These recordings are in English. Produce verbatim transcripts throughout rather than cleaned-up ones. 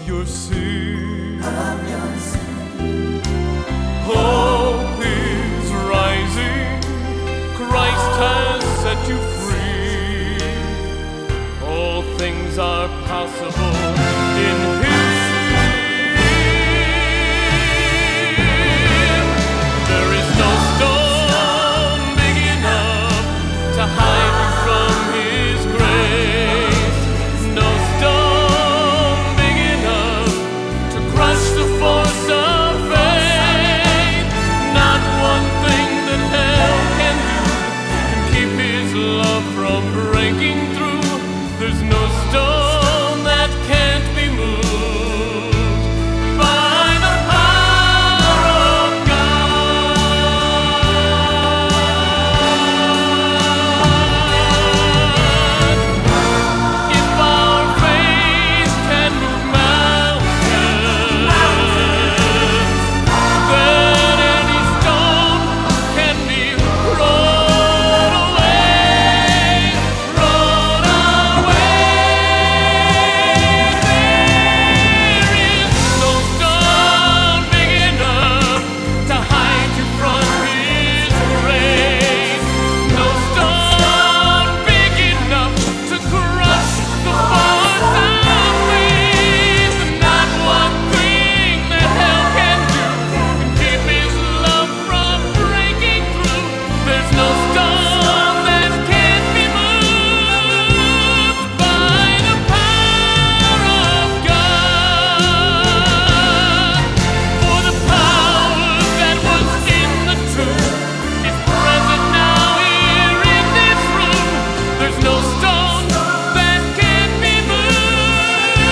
your sin. Of your sin. Hope is rising. Christ has set you free. All things are possible in Him. There is no storm big enough to hide you from His grace. No storm big enough to crush the force of faith. Not one thing that hell can do can keep His love from breaking through. There's no stone that can't be moved by the power of God. If our faith can move mountains, then any stone can be rolled away, rolled away. There is no stone big enough to hide you from His grace. No stone big enough to crush the force of faith. Not one thing that hell can do can keep His love from breaking through. There's no stone that can't be moved by the power of God. For the power that was in the tomb is present now here in this room. There's no stone that can't be moved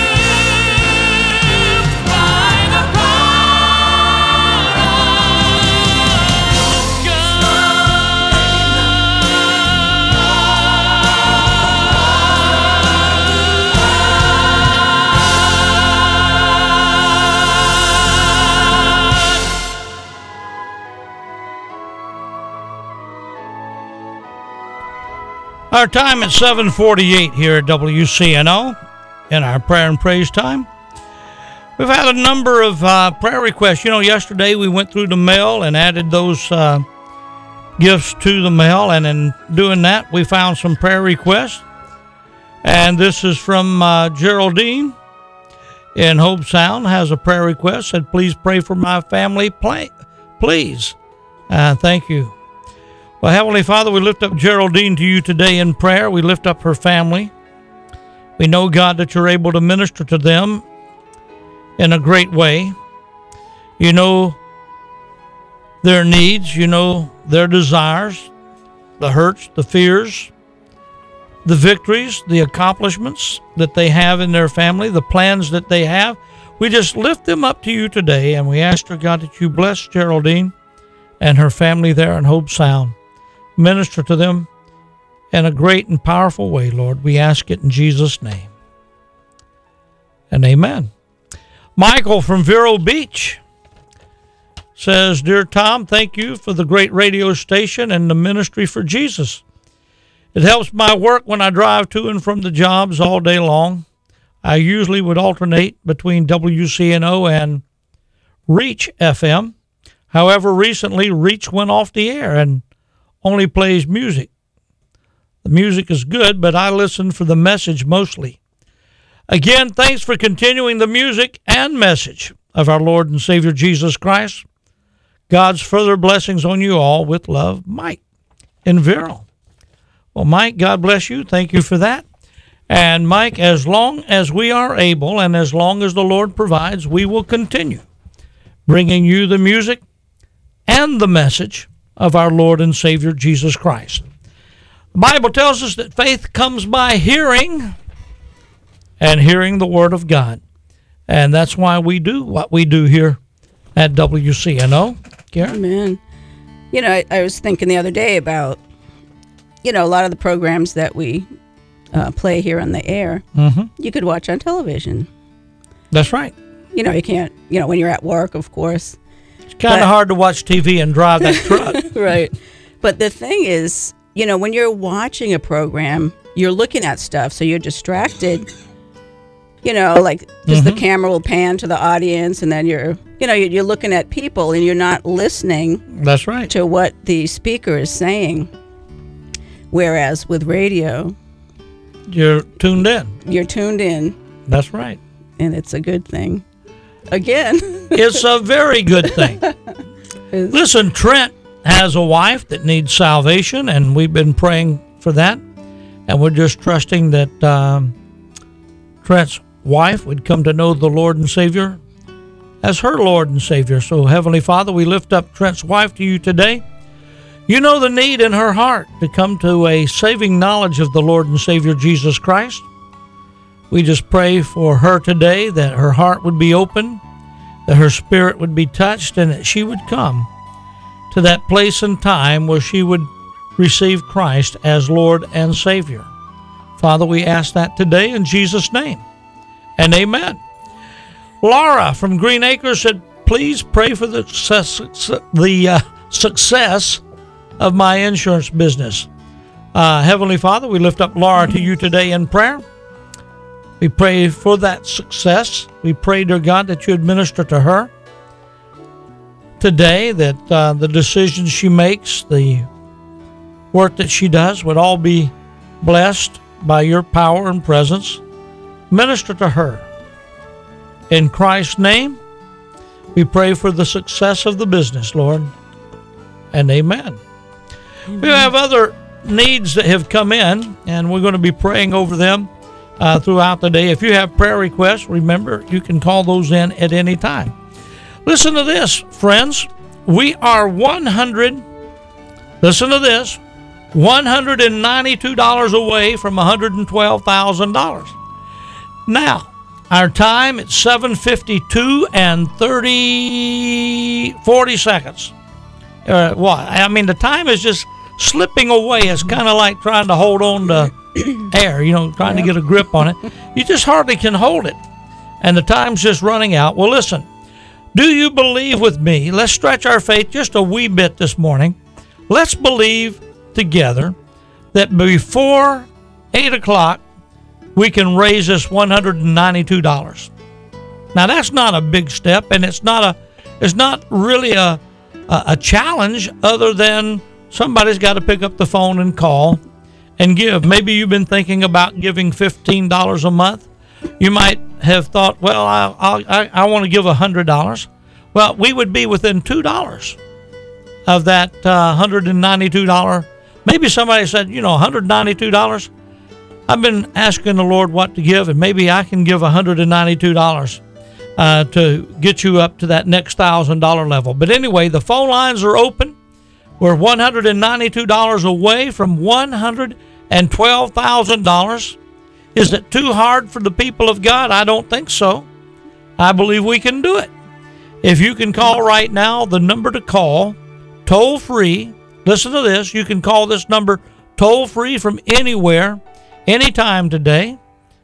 by the power of Our time is seven forty-eight here at W C N O in our prayer and praise time. We've had a number of uh, prayer requests. You know, yesterday we went through the mail and added those uh, gifts to the mail, and in doing that, we found some prayer requests. And this is from uh, Geraldine in Hope Sound, has a prayer request, said, please pray for my family, play, please. Uh, thank you. Well, Heavenly Father, we lift up Geraldine to you today in prayer. We lift up her family. We know, God, that you're able to minister to them in a great way. You know their needs. You know their desires, the hurts, the fears, the victories, the accomplishments that they have in their family, the plans that they have. We just lift them up to you today, and we ask, her, God, that you bless Geraldine and her family there in Hope Sound. Minister to them in a great and powerful way, Lord. We ask it in Jesus' name. And amen. Michael from Vero Beach says, Dear Tom, thank you for the great radio station and the ministry for Jesus. It helps my work when I drive to and from the jobs all day long. I usually would alternate between W C N O and Reach F M. However, recently Reach went off the air and only plays music. The music is good, but I listen for the message mostly. Again, thanks for continuing the music and message of our Lord and Savior Jesus Christ. God's further blessings on you all. With love, Mike in Vero. Well, Mike, God bless you. Thank you for that. And Mike, as long as we are able and as long as the Lord provides, we will continue bringing you the music and the message of our Lord and Savior Jesus Christ. The Bible tells us that faith comes by hearing, and hearing the Word of God. And that's why we do what we do here at W C N O. Karen? Amen. You know, I, I was thinking the other day about, you know, a lot of the programs that we uh, play here on the air, Mm-hmm. you could watch on television. That's right. You know, you can't, you know, when you're at work, of course. It's kind of hard to watch T V and drive that truck. Right. But the thing is, you know, when you're watching a program, you're looking at stuff, so you're distracted. you know, like just Mm-hmm. the camera will pan to the audience, and then you're, you know, you're, you're looking at people, and you're not listening That's right. to what the speaker is saying. Whereas with radio, You're tuned in. you're tuned in, That's right. and it's a good thing. Again, It's a very good thing. Listen, Trent has a wife that needs salvation, and we've been praying for that. And we're just trusting that um, Trent's wife would come to know the Lord and Savior as her Lord and Savior. So, Heavenly Father, we lift up Trent's wife to you today. You know the need in her heart to come to a saving knowledge of the Lord and Savior Jesus Christ. We just pray for her today that her heart would be open, that her spirit would be touched, and that she would come to that place and time where she would receive Christ as Lord and Savior. Father, we ask that today in Jesus' name, and amen. Laura from Green Acres said, please pray for the success, the, uh, success of my insurance business. Uh, Heavenly Father, we lift up Laura to you today in prayer. We pray for that success. We pray, dear God, that you administer to her today, that uh, the decisions she makes, the work that she does would all be blessed by your power and presence. Minister to her. In Christ's name, we pray for the success of the business, Lord, and amen. Amen. We have other needs that have come in, and we're going to be praying over them uh, throughout the day. If you have prayer requests, remember, you can call those in at any time. Listen to this, friends. We are one hundred, listen to this, one hundred ninety-two dollars away from one hundred twelve thousand dollars. Now, our time at seven fifty-two and thirty, forty seconds. Uh, what? I mean, the time is just slipping away. It's kind of like trying to hold on to air, you know, trying Yeah. to get a grip on it. You just hardly can hold it. And the time's just running out. Well, listen, do you believe with me? Let's stretch our faith just a wee bit this morning. Let's believe together that before eight o'clock, we can raise this one hundred ninety-two dollars. Now, that's not a big step, and it's not a, it's not really a, a, a challenge other than somebody's got to pick up the phone and call and give. Maybe you've been thinking about giving fifteen dollars a month. You might have thought, well, I, I, I want to give one hundred dollars. Well, we would be within two dollars of that uh, one hundred ninety-two dollars. Maybe somebody said, you know, one hundred ninety-two dollars. I've been asking the Lord what to give, and maybe I can give one hundred ninety-two dollars uh, to get you up to that next one thousand dollars level. But anyway, the phone lines are open. We're one hundred ninety-two dollars away from one hundred twelve thousand dollars. Is it too hard for the people of God? I don't think so. I believe we can do it. If you can call right now, the number to call, toll free. Listen to this. You can call this number toll free from anywhere, anytime today.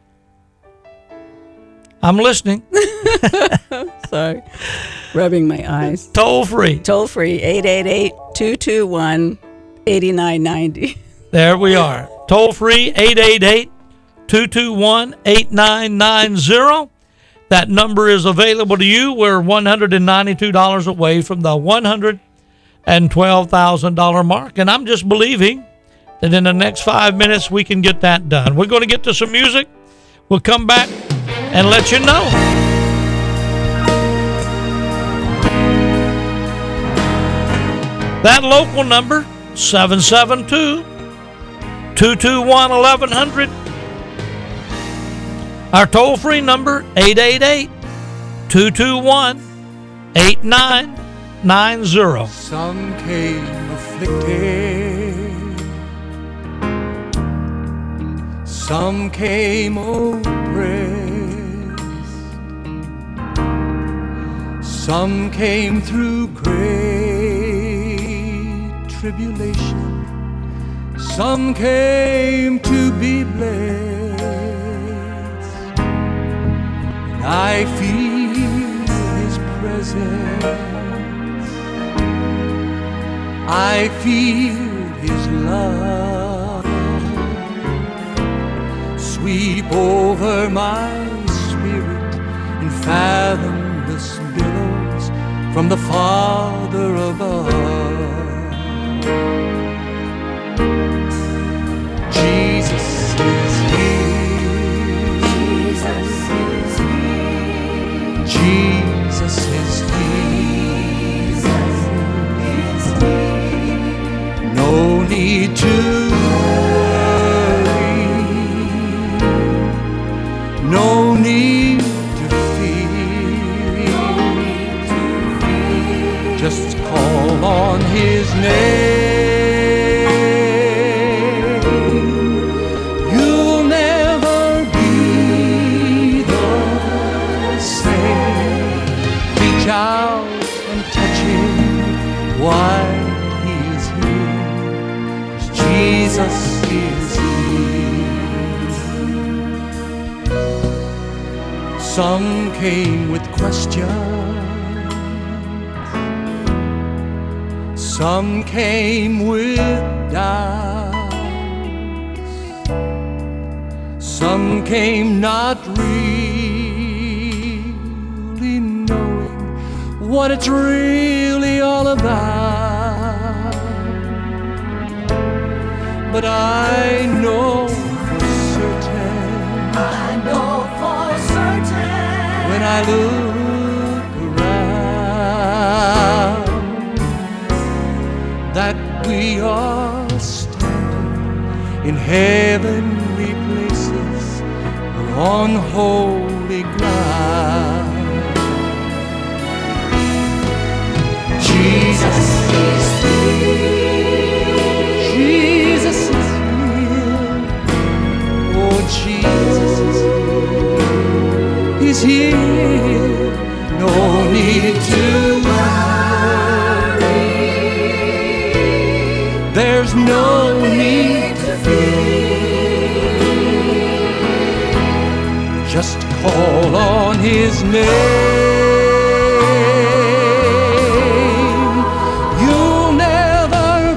I'm listening. Sorry, rubbing my eyes. Toll free. Toll free, eight eight eight, two two one, eight nine nine zero. There we are. Toll free, eight eight eight, two two one, eight nine nine zero. That number is available to you. We're one hundred ninety-two dollars away from the one hundred twelve thousand dollars mark. And I'm just believing that in the next five minutes we can get that done. We're going to get to some music. We'll come back and let you know. That local number, seven seven two, two two one, eleven hundred. Our toll-free number, eight eight eight, two two one, eight nine nine zero. Some came afflicted, some came oppressed, some came through great tribulation, some came to be blessed. I feel His presence, I feel His love sweep over my fathomless billows from the Father above. Jesus is here. Jesus is here. Jesus is here. Jesus is here. No need to worry. No need to fear. No need to fear. Just call on His name. You'll never be the same. Reach out and touch Him while He is here. 'Cause Jesus is here. Some came with questions. Some came with doubts. Some came not really knowing what it's really all about. But I know for certain, I know for certain. when I look around, that we are standing in heavenly places or on holy ground. Jesus is here. Jesus is here. Oh, Jesus is here. He's here. No need to worry. There's no need to fear. Just call on His name. You'll never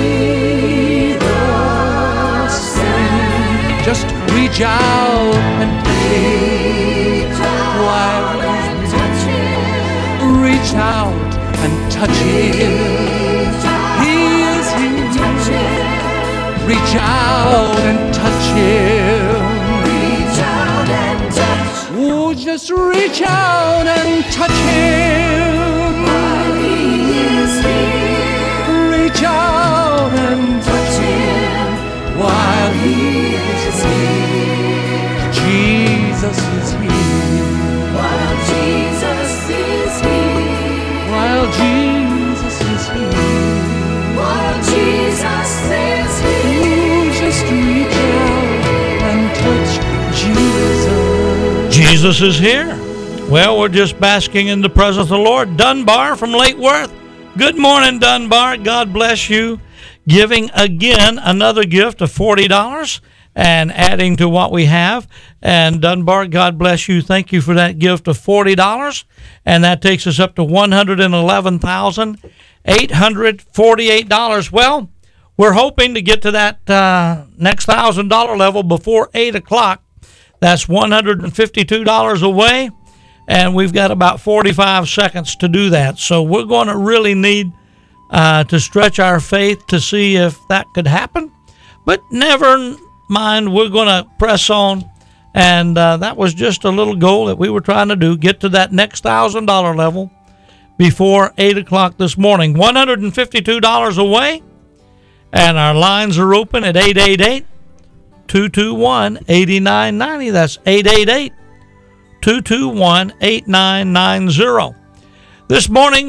be the same. Just reach out and Reach while out and touch Him. reach out and touch Him. He is Touch here. Him. Reach out and touch Him. Reach out and touch. Oh, just reach out and touch Him. While He is here. Reach out and Touch Him. while He is here. Jesus is here. While Jesus is here. While Jesus is here. While Jesus is here. Oh, just reach out and touch Jesus. Jesus is here. Well, we're just basking in the presence of the Lord. Dunbar from Lake Worth. Good morning, Dunbar. God bless you. Giving again another gift of forty dollars and adding to what we have. And Dunbar, God bless you. Thank you for that gift of forty dollars. And that takes us up to one hundred eleven thousand eight hundred forty-eight dollars. Well, we're hoping to get to that uh, next one thousand dollars level before eight o'clock. That's one hundred fifty-two dollars away, and we've got about forty-five seconds to do that. So we're going to really need uh, to stretch our faith to see if that could happen. But never mind, we're going to press on. And uh, that was just a little goal that we were trying to do, get to that next one thousand dollars level before eight o'clock this morning. one hundred fifty-two dollars away, and our lines are open at eight eight eight, two two one, eight nine nine zero. That's eight eight eight, two two one, eight nine nine zero. This morning,